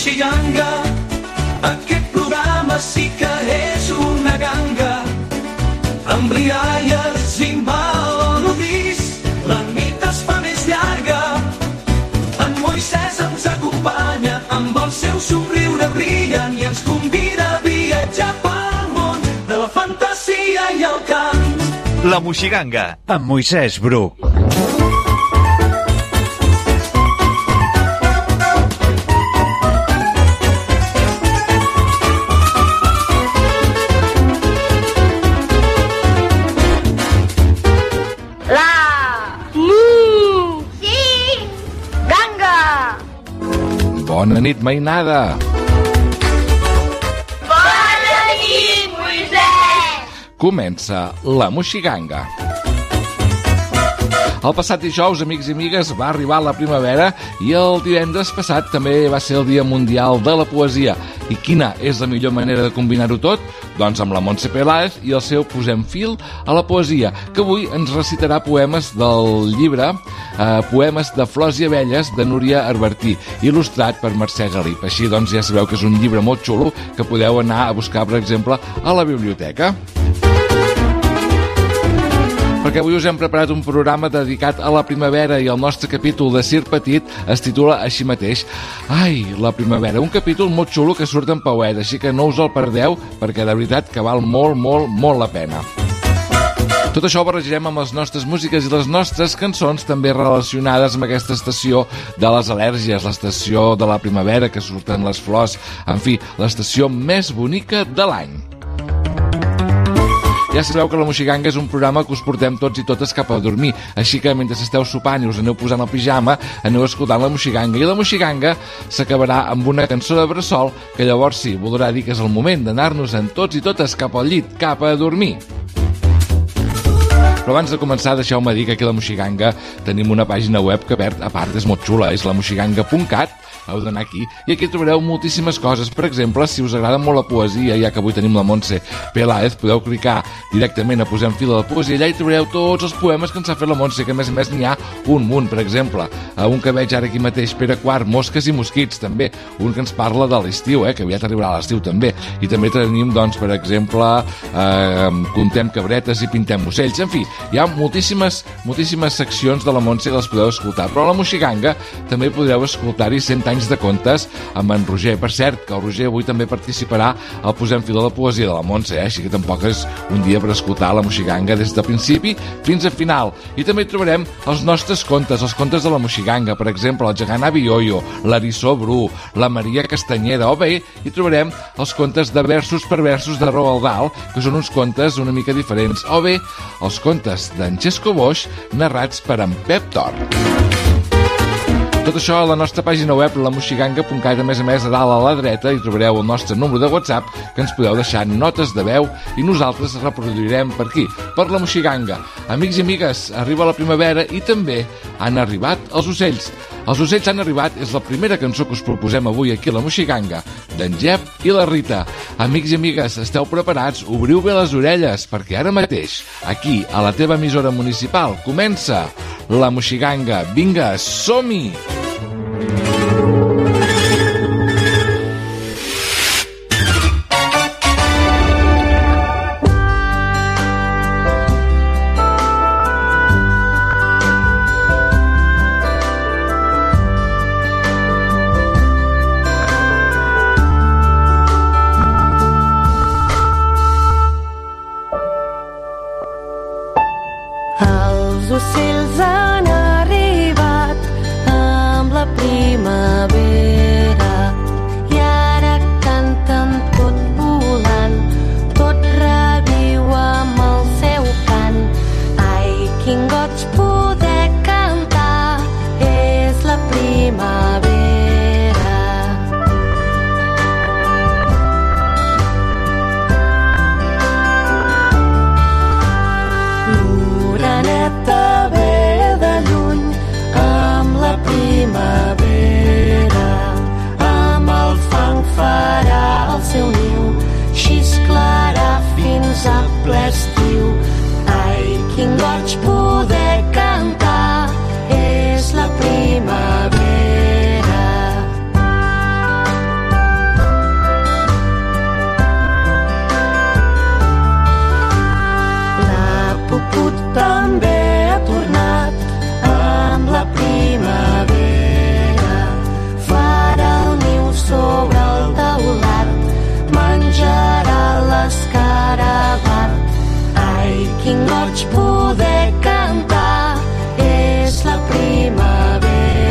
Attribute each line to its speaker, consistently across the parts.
Speaker 1: Moixiganga. Aquest programa sí que és una ganga, amb rialles i malodis, la nit es fa més llarga. En Moisès ens acompanya, amb el seu somriure brillant, i ens convida a viatjar pel món de la fantasia i el cant.
Speaker 2: La Moixiganga, amb Moisès Bruc.
Speaker 3: Bona nit, mainada!
Speaker 4: Bona nit, Moisès!
Speaker 3: Comença la Moixiganga. El passat dijous, amics i amigues, va arribar la primavera i el divendres passat també va ser el Dia Mundial de la Poesia. I quina és la millor manera de combinar-ho tot? Doncs amb la Montse Peláez i el seu Posem fil a la poesia, que avui ens recitarà poemes del llibre Poemes de flors i abelles de Núria Arbertí, il·lustrat per Mercè Galip. Així doncs ja sabeu que és un llibre molt xulo que podeu anar a buscar, per exemple, a la biblioteca. Perquè avui us hem preparat un programa dedicat a la primavera i el nostre capítol de Sir Petit es titula així mateix. Ai, la primavera, un capítol molt xulo que surt en pauet, així que no us el perdeu perquè de veritat que val molt, molt, molt la pena. Tot això ho barrejarem amb les nostres músiques i les nostres cançons també relacionades amb aquesta estació de les al·lèrgies, l'estació de la primavera que surten les flors, en fi, l'estació més bonica de l'any. Ja sabeu que la Moixiganga és un programa que us portem tots i totes cap a dormir, així que mentre esteu sopant i us aneu posant el pijama, aneu escoltant la Moixiganga. I la Moixiganga s'acabarà amb una cançó de bressol que llavors sí, voldrà dir que és el moment d'anar-nos-en tots i totes cap al llit, cap a dormir. Però abans de començar, deixeu-me dir que aquí a la Moixiganga tenim una pàgina web que, a part, és molt xula, és lamoixiganga.cat. Heu d'anar aquí, i aquí trobareu moltíssimes coses. Per exemple, si us agrada molt la poesia, ja que avui tenim la Montse Peláez, podeu clicar directament a Posem fil a la poesia, allà hi trobareu tots els poemes que ens ha fet la Montse, que a més n'hi ha un munt. Per exemple, un que veig ara aquí mateix, Pere IV, Mosques i mosquits, també, un que ens parla de l'estiu, que aviat arribarà l'estiu també, i també tenim, doncs, per exemple, contem cabretes i pintem ocells. En fi, hi ha moltíssimes seccions de la Montse que les podeu escoltar, però a la Moixiganga també podreu escoltar-hi 100 anys de contes amb en Roger. Per cert, que el Roger avui també participarà al Posem fil a la poesia de la Montse, així que tampoc és un dia per escoltar la Moixiganga des de principi fins a final. I també trobarem els nostres contes, els contes de la Moixiganga, per exemple, el gegant Avi Ioio, l'Arissó Bru, la Maria Castanyera, o bé hi trobarem els contes de versos per versos de Roald Dahl, que són uns contes una mica diferents, o bé els contes d'en Xesco Boix narrats per en Pep Tort. Tot això a la nostra pàgina web, lamoixiganga.cat. A més, a dalt a la dreta hi trobareu el nostre número de WhatsApp, que ens podeu deixar notes de veu i nosaltres reproduirem per aquí, per la Moixiganga. Amics i amigues, arriba la primavera i també han arribat els ocells. Els ocells han arribat és la primera cançó que us proposem avui aquí a la Moixiganga, d'en Jep i la Rita. Amics i amigues, esteu preparats? Obriu bé les orelles, perquè ara mateix, aquí, a la teva emissora municipal, comença la Moixiganga. Vinga, som-hi!
Speaker 5: Els ocells han arribat amb la primavera i ara canten tot volant, tot reviu amb el seu cant. Ai, quin goig poder cantar, és la primavera. L'oreneta ve de lluny amb la primavera, amb el fang farà el seu niu, xisclarà fins a ple estiu. Ai, quin goig poder cantar, és la primavera. cucut també ha tornat amb la primavera. Farà el niu sobre el teulat, menjarà l'escarabat. Ai, quin goig poder cantar, és la primavera.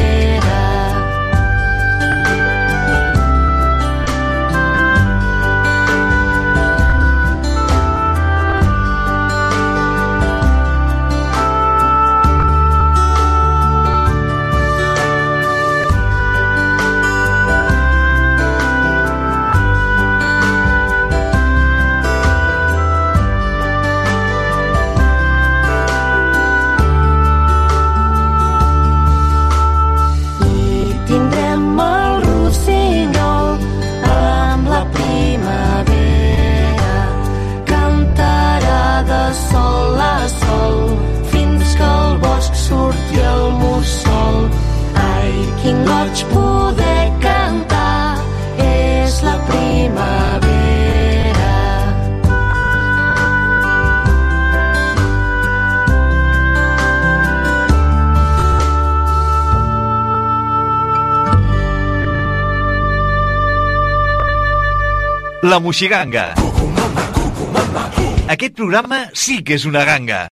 Speaker 5: Surti el mussol. Ai, quin goig poder cantar, és la primavera.
Speaker 2: La Moixiganga. Aquest programa sí que és una ganga.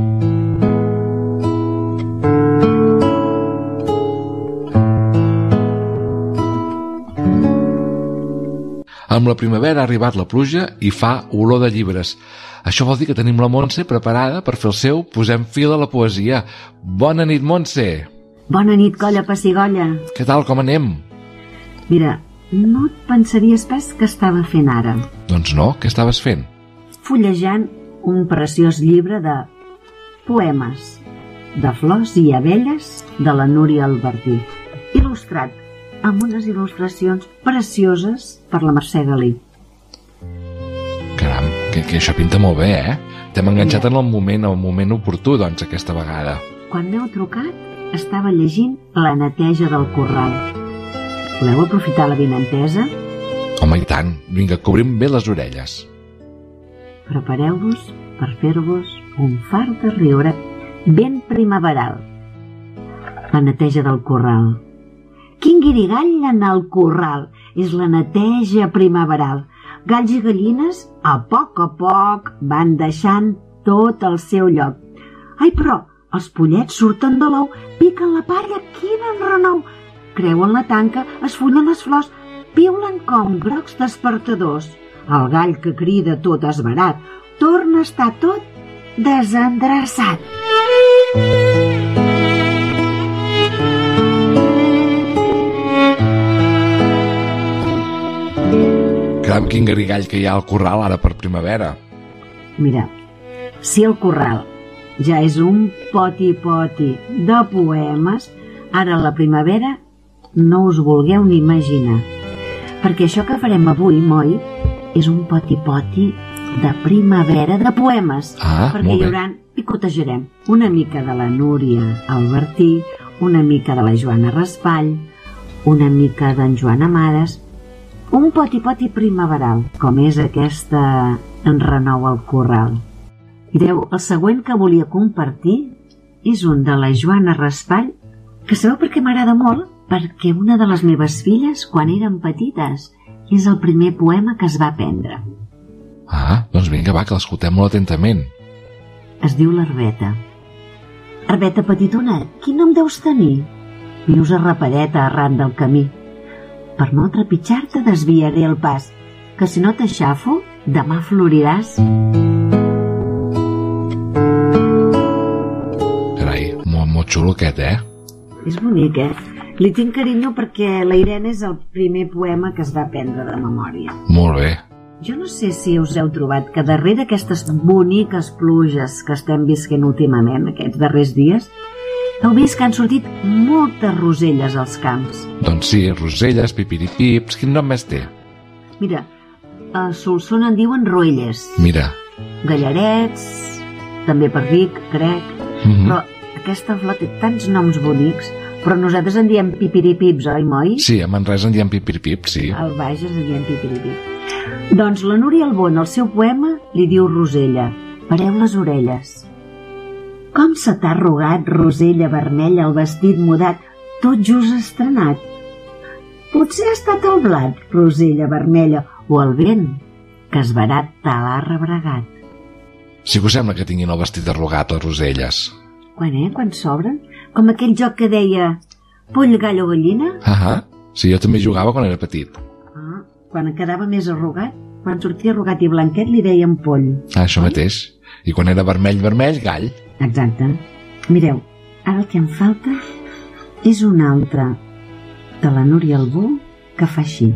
Speaker 3: Amb la primavera ha arribat la pluja i fa olor de llibres. Això vol dir que tenim la Montse preparada per fer el seu Posem fil a la poesia. Bona nit, Montse!
Speaker 6: Bona nit, colla pessigolla.
Speaker 3: Què tal, com anem?
Speaker 6: Mira, no et pensaries pas que estava fent ara.
Speaker 3: Doncs no, què estaves fent?
Speaker 6: Fullejant un preciós llibre de poemes de flors i abelles de la Núria Albertí, il·lustrat amb unes il·lustracions precioses per la Mercè Galí.
Speaker 3: Caram, que això pinta molt bé, eh? T'hem enganxat en el moment oportú, doncs, aquesta vegada.
Speaker 6: Quan m'heu trucat, estava llegint La neteja del corral. Voleu aprofitar la vinentesa?
Speaker 3: Home, i tant. Vinga, cobrim bé les orelles.
Speaker 6: Prepareu-vos per fer-vos un fart de riure ben primaveral. La neteja del corral. Quin guirigall en el corral, és la neteja primaveral. Galls i gallines, a poc van deixant tot el seu lloc. Ai, però els pollets surten de l'ou, piquen la palla, quin enrenou! Creuen la tanca, esfullen les flors, piulen com grocs despertadors. El gall que crida tot esverat, torna a estar tot desendreçat.
Speaker 3: Caram, quin garrigall que hi ha al corral ara per primavera.
Speaker 6: Mira, si el corral ja és un poti-poti de poemes, ara a la primavera no us vulgueu ni imaginar. Perquè això que farem avui, moi, és un poti-poti de primavera de poemes. Perquè hi haurà, picotejarem una mica de la Núria Albertí, una mica de la Joana Raspall, una mica d'en Joan Amades, un poti-poti primaveral, com és aquesta enrenou al corral. Mireu, el següent que volia compartir és un de la Joana Raspall, que sabeu per què m'agrada molt? Perquè una de les meves filles, quan eren petites, és el primer poema que es va aprendre.
Speaker 3: Doncs vinga, va, que l'escoltem molt atentament.
Speaker 6: Es diu l'Arbeta. Arbeta petitona, quin nom deus tenir? Vius a rapadeta arran del camí. Per no trepitjar-te desviaré el pas, que si no t'aixafo, demà floriràs.
Speaker 3: Carai, molt xulo aquest,
Speaker 6: És bonic, Li tinc carinyo perquè la Irene és el primer poema que es va aprendre de memòria.
Speaker 3: Molt bé.
Speaker 6: Jo no sé si us heu trobat que darrere d'aquestes boniques pluges que estem visquent últimament, aquests darrers dies, heu vist que han sortit moltes roselles als camps.
Speaker 3: Doncs sí, roselles, pipiripips, quin nom més té?
Speaker 6: Mira, a Solsona en diuen roelles.
Speaker 3: Mira.
Speaker 6: Gallarets, també per Vic, crec. Però aquesta flor té tants noms bonics. Però nosaltres en diem pipiripips, oi, moi?
Speaker 3: Sí, a Manresa en diem pipiripips, sí.
Speaker 6: Al Bages en diem pipiripips. Doncs la Núria Albon, el seu poema, li diu Rosella. Pareu les orelles. Com se t'ha arrugat, rosella vermella, el vestit mudat, tot just estrenat? Potser ha estat el blat, rosella vermella, o el vent, que esverat te l'ha rebregat.
Speaker 3: Sí que us sembla que tinguin el vestit arrugat, les roselles.
Speaker 6: Quan s'obren? Com aquell joc que deia poll, gall o gallina?
Speaker 3: Sí, jo també jugava quan era petit.
Speaker 6: Quan quedava més arrugat, quan sortia arrugat i blanquet li deien poll.
Speaker 3: Això mateix. I quan era vermell, gall.
Speaker 6: Exacte. Mireu, ara el que em falta és un altre de la Núria Albú que fa així.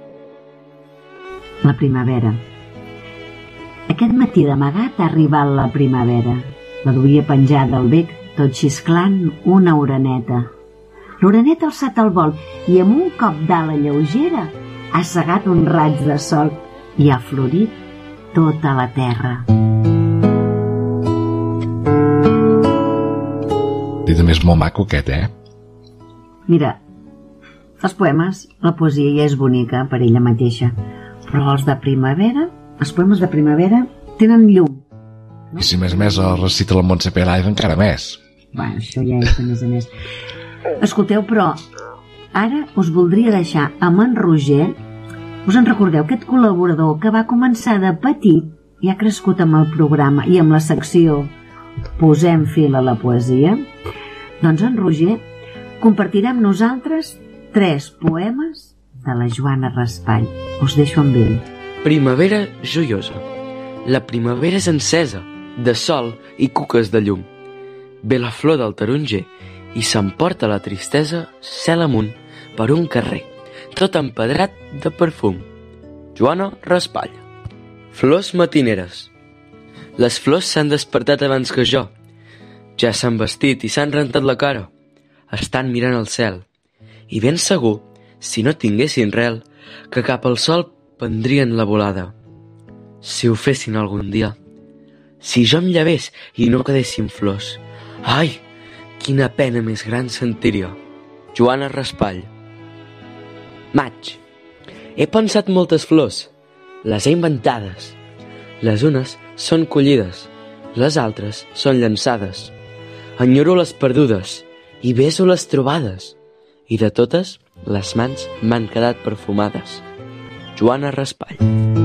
Speaker 6: La primavera. Aquest matí d'amagat ha arribat la primavera. La duia penjada al bec, tot xisclant una oreneta. L'oreneta ha alçat el vol i amb un cop d'ala lleugera ha segat un raig de sol i ha florit tota la terra.
Speaker 3: I també és molt maco aquest,
Speaker 6: Mira, els poemes, la poesia ja és bonica per ella mateixa, però els de primavera, els poemes de primavera tenen llum.
Speaker 3: I si més el recita la Montse Pérez encara més.
Speaker 6: Això ja és de més a més. Escolteu, però ara us voldria deixar amb en Roger. Us en recordeu, aquest col·laborador que va començar de petit i ha crescut amb el programa i amb la secció Posem fil a la poesia? Doncs en Roger compartirà amb nosaltres 3 poemes de la Joana Raspall. Us deixo amb ell.
Speaker 7: Primavera joiosa. La primavera és encesa, de sol i cuques de llum. Ve la flor del taronger i s'emporta la tristesa cel amunt per un carrer, tot empedrat de perfum. Joana Raspall. Flors matineres. Les flors s'han despertat abans que jo. Ja s'han vestit i s'han rentat la cara. Estan mirant al cel. I ben segur, si no tinguessin rel, que cap al sol prendrien la volada. Si ho fessin algun dia. Si jo em llevés i no quedessin flors. Ai, quina pena més gran sentiria. Joana Raspall. Maig. He pensat moltes flors. Les he inventades. Les unes són collides, les altres són llançades. Enyoro les perdudes i beso les trobades. I de totes, les mans m'han quedat perfumades. Joana Raspall.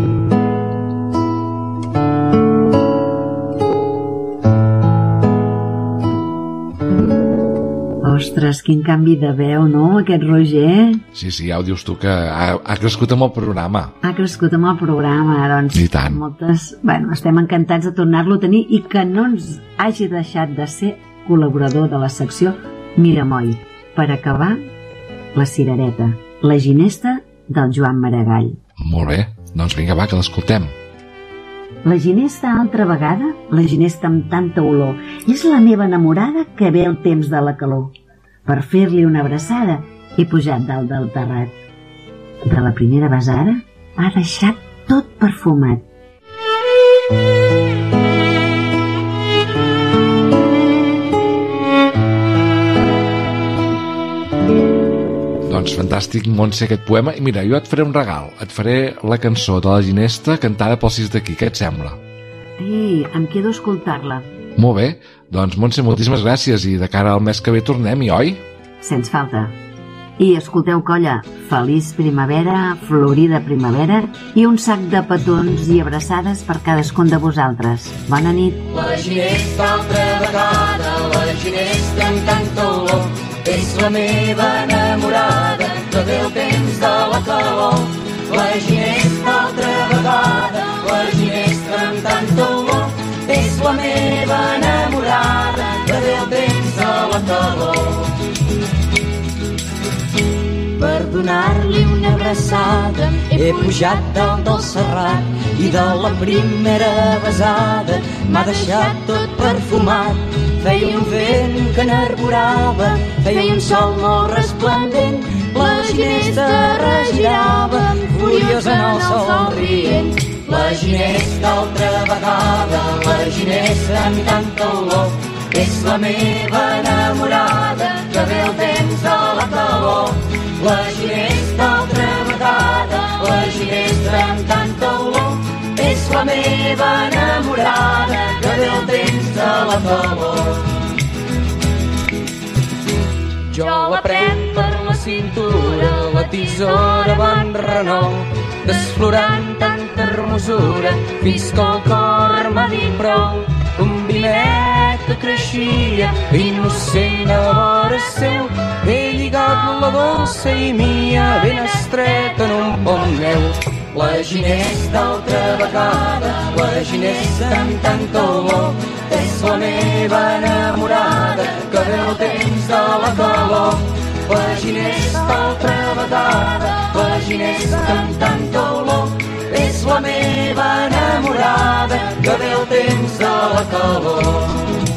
Speaker 6: Ostres, quin canvi de veu, no, aquest Roger?
Speaker 3: Sí, ja ho dius tu, que ha crescut amb el programa.
Speaker 6: Ha crescut amb el programa, doncs.
Speaker 3: I tant.
Speaker 6: Estem encantats de tornar-lo a tenir i que no ens hagi deixat de ser col·laborador de la secció Miramoll. Per acabar, la cirereta, la ginesta del Joan Maragall.
Speaker 3: Molt bé, doncs vinga, va, que l'escoltem.
Speaker 6: La ginesta altra vegada, la ginesta amb tanta olor, és la meva enamorada que ve el temps de la calor. Per fer-li una abraçada he pujat dalt del terrat. De la primera besada ha deixat tot perfumat.
Speaker 3: Doncs fantàstic, Montse, aquest poema. I mira, jo et faré un regal. Et faré la cançó de la ginesta cantada pels Sis d'aquí. Què et sembla?
Speaker 6: Em quedo a escoltar-la.
Speaker 3: Molt bé. Doncs, Montse, moltíssimes gràcies. I de cara al mes que ve tornem, oi?
Speaker 6: Sens falta. I escolteu, colla, feliç primavera, florida primavera i un sac de petons i abraçades per cadascun de vosaltres. Bona nit.
Speaker 1: La ginesta altra vegada, la ginesta amb tanta olor, és la meva enamorada, que ve el temps de la calor. La ginesta altra vegada, la ginesta amb tanta olor, és la meva enamorada, que ve el temps de la calor. Per donar-li una abraçada he pujat dalt del serrat i de la primera besada m'ha deixat tot perfumat. Feia un vent que n'arborava, feia un sol molt resplendent, la ginesta regirava, furiosa en el sol rient. La ginesta altra vegada, la ginesta amb tanta olor, és la meva enamorada, que ve el temps de la calor. La ginesta altra vegada, la ginesta amb tanta olor, és la meva enamorada, que ve el temps de la calor.
Speaker 8: tisora bon renou, desflorant tanta hermosura, fins que el cor m'ha dit prou. Un vimet que creixia, innocent a vora seu, he lligat la dolça i mia ben estreta en un pom meu. La Ginés d'altra vegada, la Ginés amb tanta olor, és la meva enamorada que ve el temps de la calor. La Ginés d'altra vegada, la Ginés amb tanta olor, és la meva enamorada que ve el temps de la calor.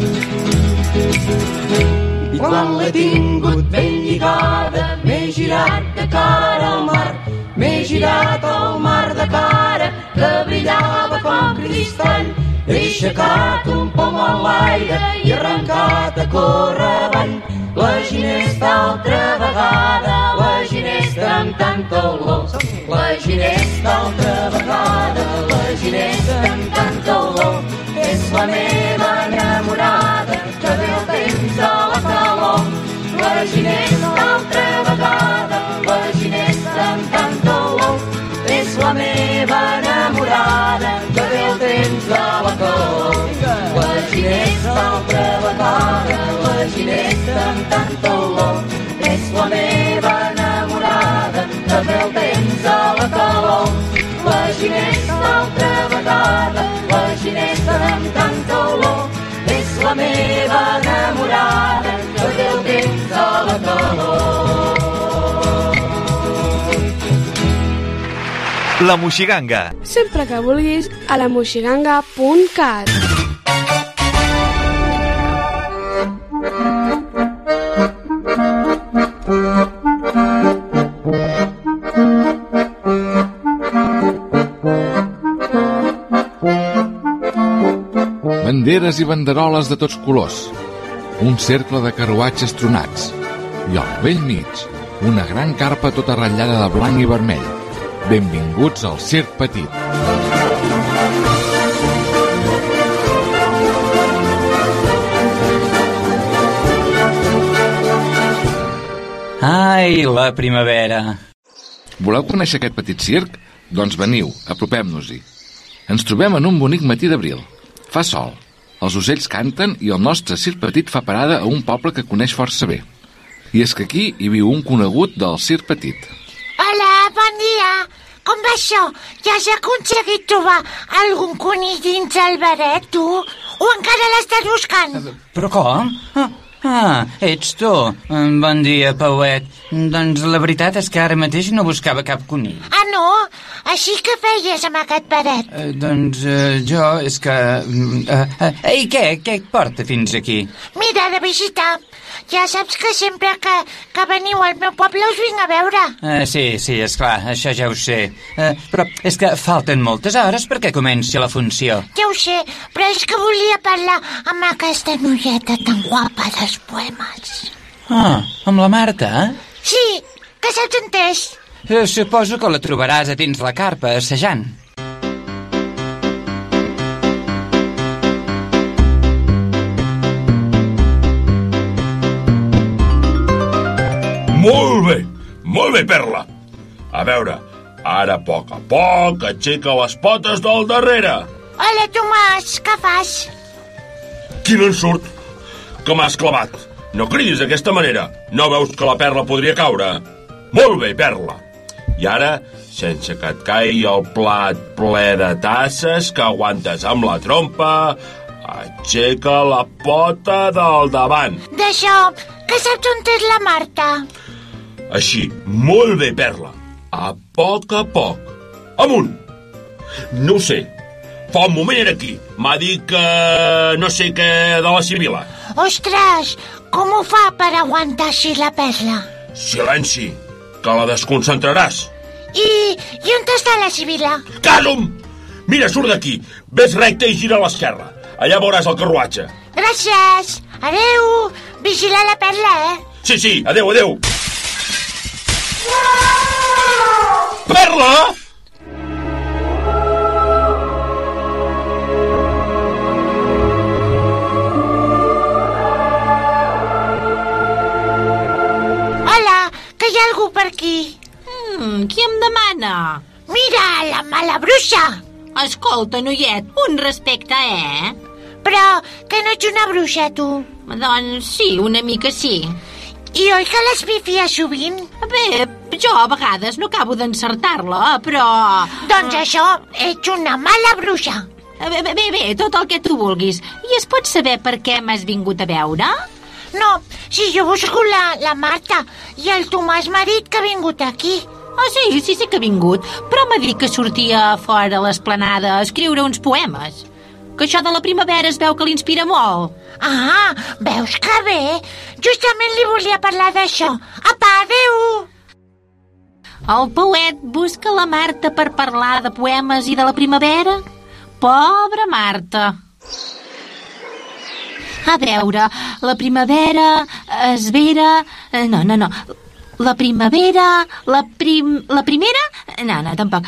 Speaker 8: I quan l'he tingut ben lligada, m'he girat de cara al mar, m'he girat al mar de cara que brillava com cristall. He aixecat un pom a l'aire i arrencat a córrer avall. La Ginés d'altra vegada, la Ginés amb tanta olor. La Ginés d'altra vegada, la Ginés amb tanta olor, és la meva enamorada que ve el temps de la calor. La Ginés d'altra vegada, la Ginés amb tanta olor, és la meva enamorada que ve el temps de la calor. La Ginés d'altra vegada, la Ginés amb tanta olor, és la meva enamorada que ve el temps de la calor. La Ginés d'altra vegada, la Ginés amb tanta olor, és la meva enamorada que ve el temps de la calor.
Speaker 2: La Moixiganga.
Speaker 9: Sempre que vulguis a lamoixiganga.cat.
Speaker 3: Banderes i banderoles de tots colors, un cercle de carruatges tronats i al vell mig una gran carpa tota ratllada de blanc i vermell. Benvinguts al Circ Petit.
Speaker 8: Ai, la primavera.
Speaker 3: Voleu conèixer aquest petit circ? Doncs veniu, apropem-nos-hi. Ens trobem en un bonic matí d'abril. Fa sol, els ocells canten i el nostre circ petit fa parada a un poble que coneix força bé. I és que aquí hi viu un conegut del Circ Petit.
Speaker 4: Hola, bon dia. Com va això? Ja has aconseguit trobar algun conill dins el baret, tu? O encara l'estàs buscant?
Speaker 8: Però com? Ets tu. Bon dia, Pauet. Doncs la veritat és que ara mateix no buscava cap conill.
Speaker 4: Ah, no? Així que feies amb aquest baret?
Speaker 8: Jo és que... Ei, què et porta fins aquí?
Speaker 4: Mira, de visitar. Ja saps que sempre que veniu al meu poble us vinc a veure.
Speaker 8: Sí, esclar, això ja ho sé. Però és que falten moltes hores perquè comenci la funció.
Speaker 4: Ja ho sé, però és que volia parlar amb aquesta noieta tan guapa dels poemes.
Speaker 8: Amb la Marta?
Speaker 4: Sí, que saps entès?
Speaker 8: Suposo que la trobaràs a dins la carpa, assajant.
Speaker 10: Molt bé, Perla. A veure, ara a poc aixeca les potes del darrere.
Speaker 4: Hola, Tomàs, què fas?
Speaker 10: Quin ensurt, que m'has clavat. No cridis d'aquesta manera. No veus que la Perla podria caure? Molt bé, Perla. I ara, sense que et caigui el plat ple de tasses que aguantes amb la trompa, aixeca la pota del davant.
Speaker 4: D'això, que saps on és la Marta?
Speaker 10: Així, molt bé, Perla. A poc. Amunt. No ho sé. Fa un moment era aquí. M'ha dit que no sé què de la Sibila.
Speaker 4: Ostres, com ho fa per aguantar així la Perla?
Speaker 10: Silenci, que la desconcentraràs.
Speaker 4: I on està la Sibila?
Speaker 10: Callum! Mira, surt d'aquí. Ves recte i gira a l'esquerra. Allà veuràs el carruatge.
Speaker 4: Gràcies. Adeu. Vigila la Perla,
Speaker 10: Sí, adeu. Perla!
Speaker 4: Hola, que hi ha algú per aquí?
Speaker 11: Qui em demana?
Speaker 4: Mira, la mala bruixa!
Speaker 11: Escolta, noiet, un respecte,
Speaker 4: Però que no ets una bruixa, tu.
Speaker 11: Doncs sí, una mica sí.
Speaker 4: I oi que l'espifies sovint?
Speaker 11: Bé, jo a vegades no acabo d'encertar-la, però...
Speaker 4: Doncs això, ets una mala bruixa.
Speaker 11: Bé, tot el que tu vulguis. I es pot saber per què m'has vingut a veure?
Speaker 4: No, si jo busco la Marta i el Tomàs m'ha dit que ha vingut aquí.
Speaker 11: Sí que ha vingut, però m'ha dit que sortia fora a l'esplanada a escriure uns poemes. Que això de la primavera es veu que l'inspira molt.
Speaker 4: Ah, veus que bé? Justament li volia parlar d'això. Apa, adéu!
Speaker 11: El poet busca la Marta per parlar de poemes i de la primavera? Pobra Marta! A veure, la primavera es vera... No. La primavera... La primera? No, tampoc.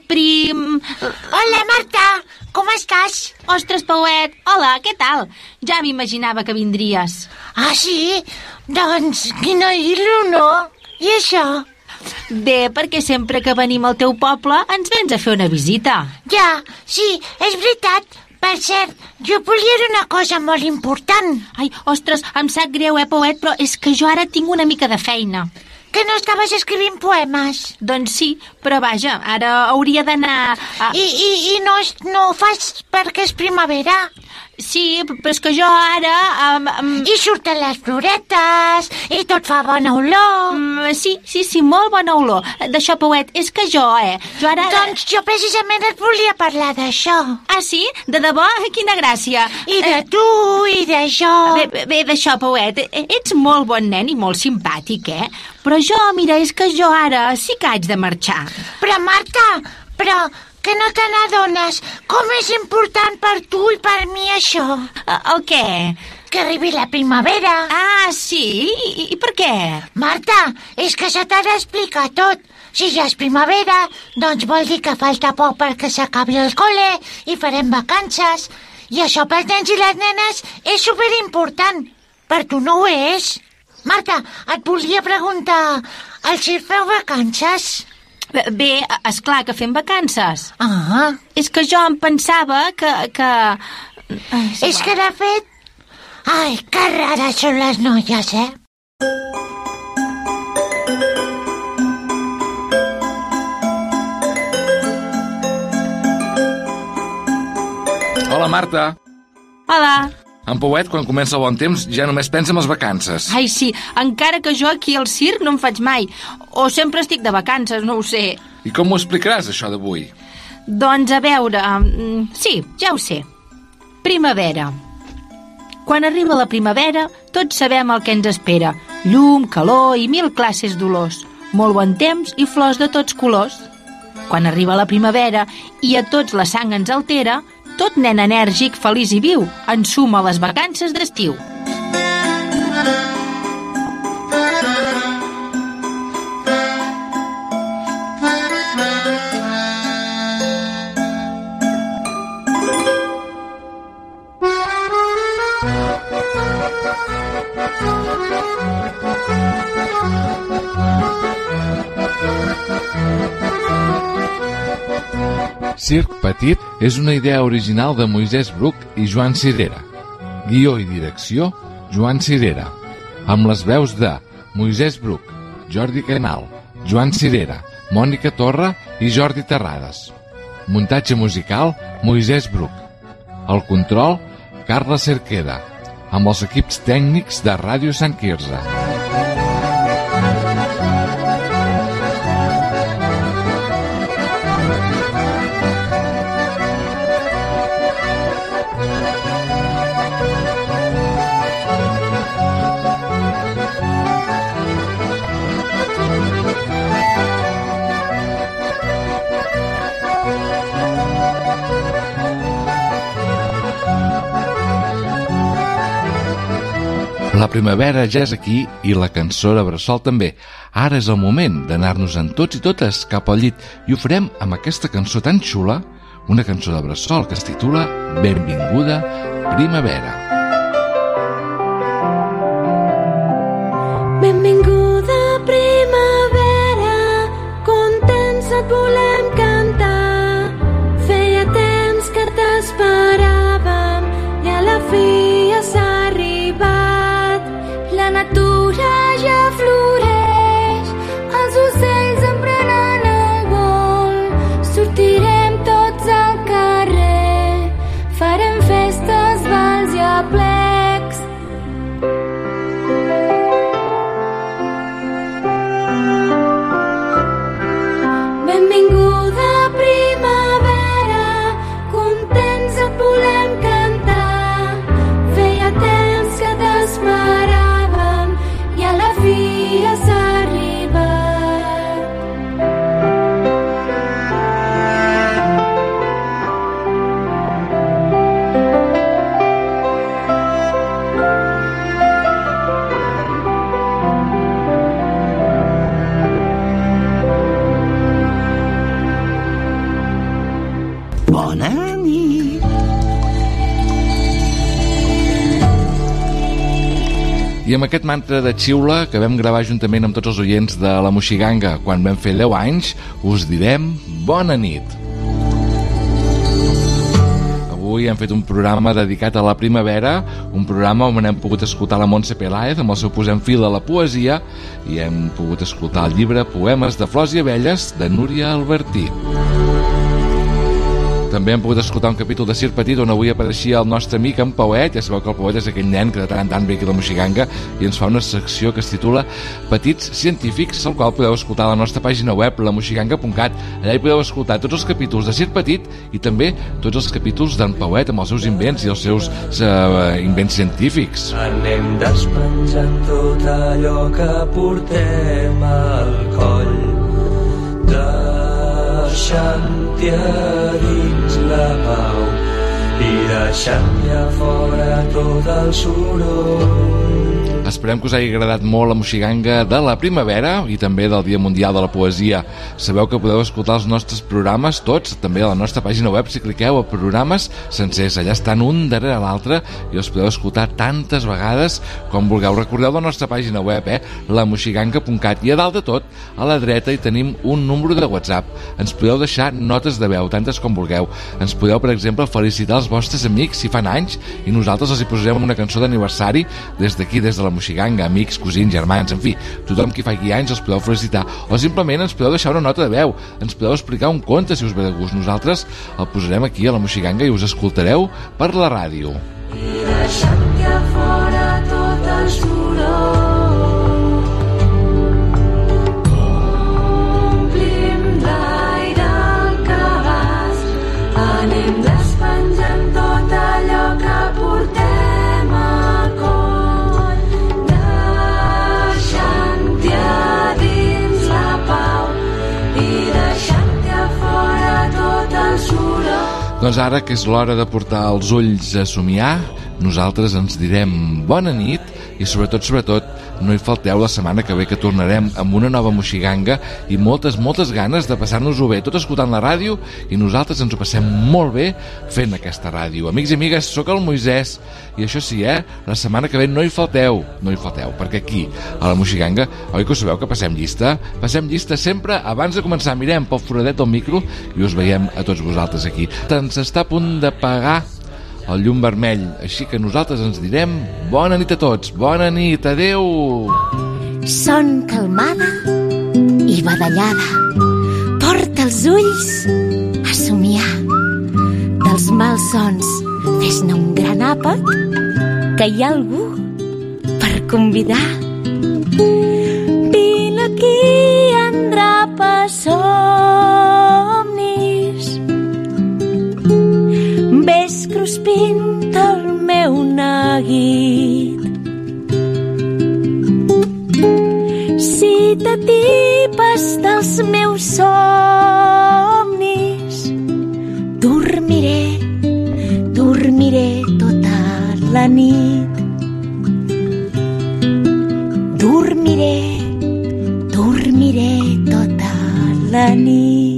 Speaker 4: Hola, Marta! Com estàs?
Speaker 11: Ostres, Pauet! Hola, què tal? Ja m'imaginava que vindries.
Speaker 4: Ah, sí? Doncs quina il·lusió! I això?
Speaker 11: Bé, perquè sempre que venim al teu poble ens vens a fer una visita.
Speaker 4: Ja, sí, és veritat. Per cert, jo volia dir una cosa molt important.
Speaker 11: Ai, ostres, em sap greu, Pauet, però és que jo ara tinc una mica de feina.
Speaker 4: Que no estaves escrivint poemes?
Speaker 11: Doncs sí, però vaja, ara hauria d'anar a...
Speaker 4: I no ho fas perquè és primavera?
Speaker 11: Sí, però és que jo ara...
Speaker 4: I surten les floretes, i tot fa bona olor.
Speaker 11: Sí, molt bona olor. D'això, Pauet, és que jo ara...
Speaker 4: Doncs jo precisament et volia parlar d'això.
Speaker 11: Ah, sí? De debò? Quina gràcia.
Speaker 4: I de tu, i d'això.
Speaker 11: Bé, d'això, Pauet, ets molt bon nen i molt simpàtic, Però jo, mira, és que jo ara sí que haig de marxar.
Speaker 4: Però, Marta, que no te n'adones com és important per tu i per mi això.
Speaker 11: El què?
Speaker 4: Que arribi la primavera.
Speaker 11: Ah, sí? I per què?
Speaker 4: Marta, és que se t'ha d'explicar tot. Si ja és primavera, doncs vol dir que falta poc perquè s'acabi el col·le i farem vacances. I això pels nens i les nenes és superimportant. Per tu no ho és. Marta, et volia preguntar, al circ feu vacances?
Speaker 11: Bé, esclar que fem vacances.
Speaker 4: Ah.
Speaker 11: És que jo em pensava que...
Speaker 4: És que de fet... Ai, que rares són les noies,
Speaker 3: Hola, Marta.
Speaker 11: Hola.
Speaker 3: En Pauet, quan comença el bon temps, ja només pensa en les vacances.
Speaker 11: Ai, sí, encara que jo aquí al circ no en faig mai. O sempre estic de vacances, no ho sé.
Speaker 3: I com m'ho explicaràs, això d'avui?
Speaker 11: Doncs, a veure... Sí, ja ho sé. Primavera. Quan arriba la primavera, tots sabem el que ens espera. Llum, calor i 1000 classes d'olors. Molt bon temps i flors de tots colors. Quan arriba la primavera i a tots la sang ens altera, tot nen enèrgic, feliç i viu, ensuma les vacances d'estiu.
Speaker 3: Circ Petit és una idea original de Moisès Bruc i Joan Cirera. Guió i direcció, Joan Cirera. Amb les veus de Moisès Bruc, Jordi Canal, Joan Cirera, Mònica Torra i Jordi Terrades. Muntatge musical, Moisès Bruc. El control, Carla Cerqueda. Amb els equips tècnics de Ràdio Sant Quirze. La primavera ja és aquí i la cançó de bressol també. Ara és el moment d'anar-nos-en tots i totes cap al llit i ho farem amb aquesta cançó tan xula, una cançó de bressol que es titula Benvinguda Primavera.
Speaker 5: Benvinguda primavera, et volem cantar. Feia temps que t'esperàvem i a la fi has arribat. La natura ja floreix, els ocells en prenen el vol. Sortirem tots al carrer, farem festes, balls i aplecs. Benvinguda primavera, contents et volem cantar. Feia temps que t'esperàvem i a la fi has arribat.
Speaker 1: Bona nit.
Speaker 3: I amb aquest mantra de xiula que vam gravar juntament amb tots els oients de la Moixiganga quan vam fer 10 anys, us direm bona nit. Avui hem fet un programa dedicat a la primavera, un programa on hem pogut escoltar la Montse Peláez amb el seu Posem fil a la poesia i hem pogut escoltar el llibre Poemes de flors i abelles de Núria Albertí. També hem pogut escoltar un capítol de Sir Petit on avui apareixia el nostre amic en Pauet. Ja sabeu que el Pauet és aquell nen que de tant en tant ve aquí a la Moixiganga i ens fa una secció que es titula Petits Científics, el qual podeu escoltar a la nostra pàgina web, lamoixiganga.cat. Allà hi podeu escoltar tots els capítols de Sir Petit i també tots els capítols d'en Pauet amb els seus invents i els seus invents científics.
Speaker 1: Anem despenjant tot allò que portem al coll, deixant-hi a dins la pau i deixant-hi a fora tot el soroll.
Speaker 3: Esperem que us hagi agradat molt la Moixiganga de la primavera i també del Dia Mundial de la Poesia. Sabeu que podeu escoltar els nostres programes tots, també a la nostra pàgina web, si cliqueu a programes sencers. Allà estan un darrere l'altre i els podeu escoltar tantes vegades com vulgueu. Recordeu la nostra pàgina web, lamoixiganga.cat, i a dalt de tot, a la dreta, hi tenim un número de WhatsApp. Ens podeu deixar notes de veu, tantes com vulgueu. Ens podeu, per exemple, felicitar els vostres amics si fan anys i nosaltres els hi posarem una cançó d'aniversari des d'aquí, des de la Moixiganga, amics, cosins, germans, en fi, tothom qui faci anys els podeu felicitar, o simplement ens podeu deixar una nota de veu, ens podeu explicar un conte si us ve de gust. Nosaltres el posarem aquí a la Moixiganga i us escoltareu per la ràdio.
Speaker 5: I deixant-hi a fora tot el soroll, omplim l'aire al cabàs, anem despenjant tot allò que portem al coll, deixant-hi a dins la pau i deixant-hi a fora tot el soroll.
Speaker 3: Doncs ara que és l'hora de portar els ulls a somiar, nosaltres ens direm bona nit i sobretot, no hi falteu la setmana que ve, que tornarem amb una nova Moixiganga i moltes ganes de passar-nos-ho bé, tot escoltant la ràdio, i nosaltres ens ho passem molt bé fent aquesta ràdio. Amics i amigues, sóc el Moisès i això sí, la setmana que ve no hi falteu, perquè aquí, a la Moixiganga, oi que ho sabeu que passem llista? Passem llista sempre abans de començar. Mirem pel foradet del micro i us veiem a tots vosaltres aquí. Ens està a punt de pagar el llum vermell, així que nosaltres ens direm bona nit a tots, bona nit, adeu!
Speaker 4: Son calmada i badallada, porta els ulls a somiar. Dels malsons fes-ne un gran àpat, que hi ha algú per convidar. Vine aquí, endrapa somnis, ves cruspint el meu neguit. Si t'atipes dels meus somnis, dormiré tota la nit. Dormiré tota la nit.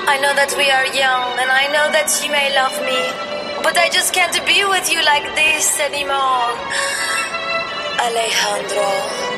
Speaker 12: I know that we are young, and I know that you may love me, but I just can't be with you like this anymore. Alejandro.